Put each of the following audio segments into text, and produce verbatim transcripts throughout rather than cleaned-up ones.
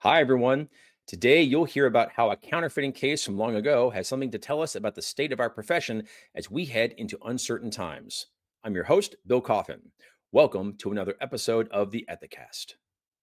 Hi, everyone. Today, you'll hear about how a counterfeiting case from long ago has something to tell us about the state of our profession as we head into uncertain times. I'm your host, Bill Coffin. Welcome to another episode of the Ethicast.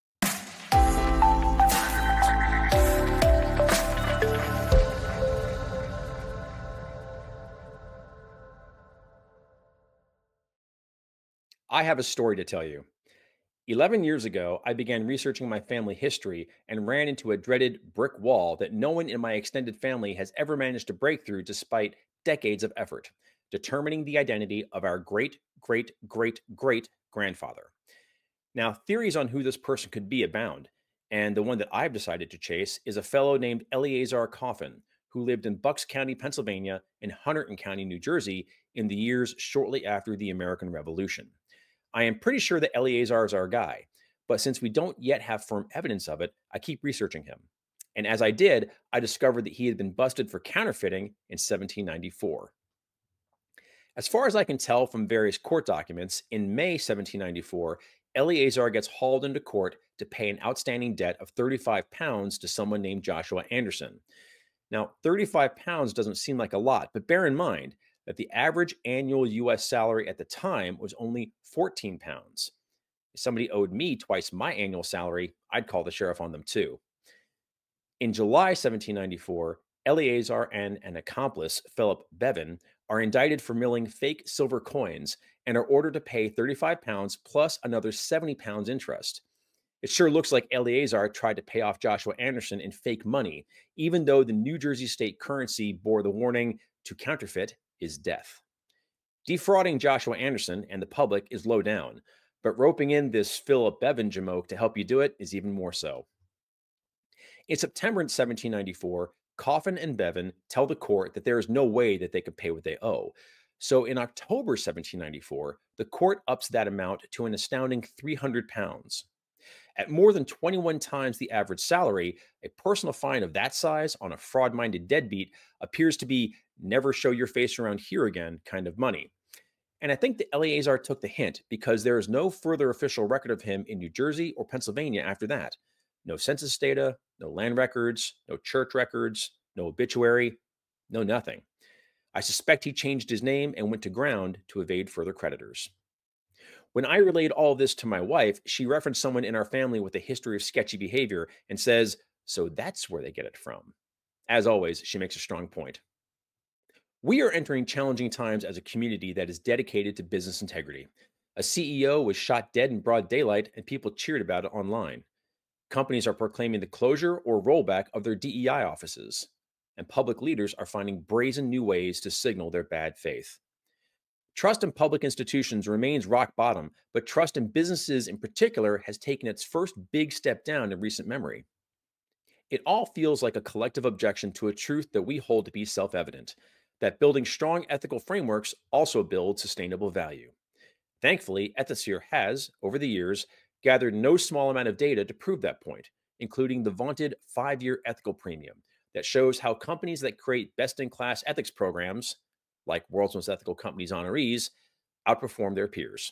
I have a story to tell you. eleven years ago, I began researching my family history and ran into a dreaded brick wall that no one in my extended family has ever managed to break through despite decades of effort, determining the identity of our great, great, great, great grandfather. Now, theories on who this person could be abound, and the one that I've decided to chase is a fellow named Eleazar Coffin, who lived in Bucks County, Pennsylvania, and Hunterdon County, New Jersey, in the years shortly after the American Revolution. I am pretty sure that Eleazar is our guy, but since we don't yet have firm evidence of it, I keep researching him. And as I did, I discovered that he had been busted for counterfeiting in seventeen ninety-four. As far as I can tell from various court documents, in May seventeen ninety-four, Eleazar gets hauled into court to pay an outstanding debt of thirty-five pounds to someone named Joshua Anderson. Now, thirty-five pounds doesn't seem like a lot, but bear in mind that the average annual U S salary at the time was only fourteen pounds. If somebody owed me twice my annual salary, I'd call the sheriff on them too. In July seventeen ninety-four, Eleazar and an accomplice, Philip Bevan, are indicted for milling fake silver coins and are ordered to pay thirty-five pounds plus another seventy pounds interest. It sure looks like Eleazar tried to pay off Joshua Anderson in fake money, even though the New Jersey state currency bore the warning to counterfeit is death. Defrauding Joshua Anderson and the public is low down, but roping in this Philip Bevan jamoke to help you do it is even more so. In September seventeen ninety-four, Coffin and Bevan tell the court that there is no way that they could pay what they owe. So in October seventeen ninety-four, the court ups that amount to an astounding three hundred pounds. At more than twenty-one times the average salary, a personal fine of that size on a fraud minded deadbeat appears to be never show your face around here again kind of money. And I think that Eleazar took the hint because there is no further official record of him in New Jersey or Pennsylvania after that. No census data, no land records, no church records, no obituary, no nothing. I suspect he changed his name and went to ground to evade further creditors. When I relayed all of this to my wife, she referenced someone in our family with a history of sketchy behavior and says, so that's where they get it from. As always, she makes a strong point. We are entering challenging times as a community that is dedicated to business integrity. A C E O was shot dead in broad daylight, and people cheered about it online. Companies are proclaiming the closure or rollback of their D E I offices, and public leaders are finding brazen new ways to signal their bad faith. Trust in public institutions remains rock bottom, but trust in businesses in particular has taken its first big step down in recent memory. It all feels like a collective objection to a truth that we hold to be self evident, that building strong ethical frameworks also builds sustainable value. Thankfully, Ethisphere has, over the years, gathered no small amount of data to prove that point, including the vaunted five year ethical premium that shows how companies that create best in class ethics programs, like World's Most Ethical Companies honorees, outperform their peers.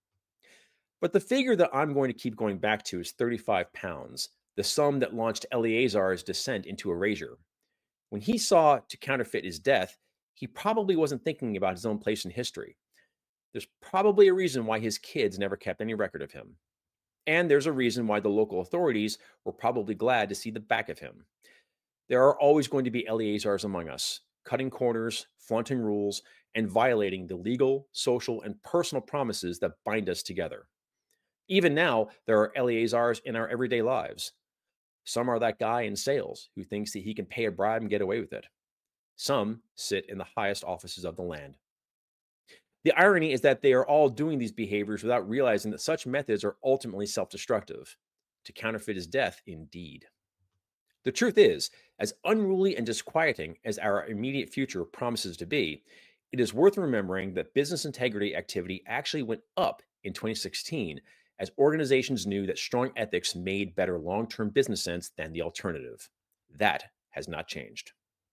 But the figure that I'm going to keep going back to is thirty-five pounds, the sum that launched Eleazar's descent into erasure. When he saw to counterfeit his death, he probably wasn't thinking about his own place in history. There's probably a reason why his kids never kept any record of him. And there's a reason why the local authorities were probably glad to see the back of him. There are always going to be Eleazars among us, cutting corners, flaunting rules, and violating the legal, social, and personal promises that bind us together. Even now, there are Eleazars in our everyday lives. Some are that guy in sales who thinks that he can pay a bribe and get away with it. Some sit in the highest offices of the land. The irony is that they are all doing these behaviors without realizing that such methods are ultimately self destructive. To counterfeit is death, indeed. The truth is, as unruly and disquieting as our immediate future promises to be, it is worth remembering that business integrity activity actually went up in twenty sixteen as organizations knew that strong ethics made better long term business sense than the alternative. That has not changed.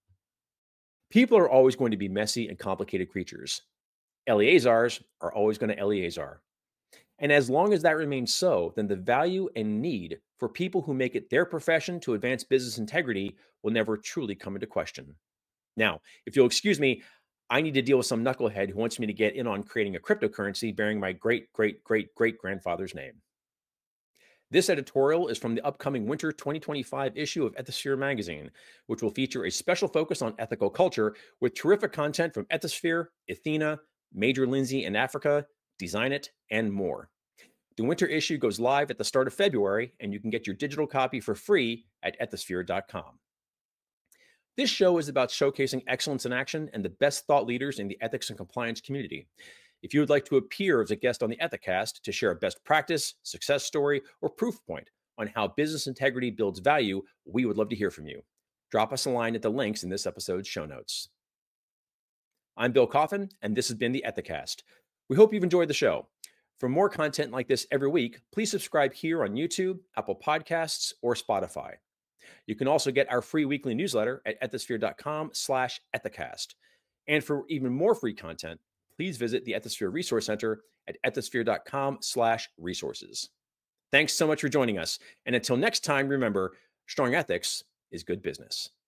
People are always going to be messy and complicated creatures. Eleazars are always going to Eleazar. And as long as that remains so, then the value and need for people who make it their profession to advance business integrity will never truly come into question. Now, if you'll excuse me, I need to deal with some knucklehead who wants me to get in on creating a cryptocurrency bearing my great, great, great, great grandfather's name. This editorial is from the upcoming winter twenty twenty-five issue of Ethisphere magazine, which will feature a special focus on ethical culture with terrific content from Ethisphere, Athena, Major Lindsay in Africa, Design It, and more. The winter issue goes live at the start of February, and you can get your digital copy for free at ethisphere dot com. This show is about showcasing excellence in action and the best thought leaders in the ethics and compliance community. If you would like to appear as a guest on the Ethicast to share a best practice, success story, or proof point on how business integrity builds value, we would love to hear from you. Drop us a line at the links in this episode's show notes. I'm Bill Coffin, and this has been the Ethicast. We hope you've enjoyed the show. For more content like this every week, please subscribe here on YouTube, Apple Podcasts, or Spotify. You can also get our free weekly newsletter at ethisphere dot com slash ethicast. And for even more free content, please visit the Ethisphere Resource Center at ethisphere dot com slash resources. Thanks so much for joining us. And until next time, remember, strong ethics is good business.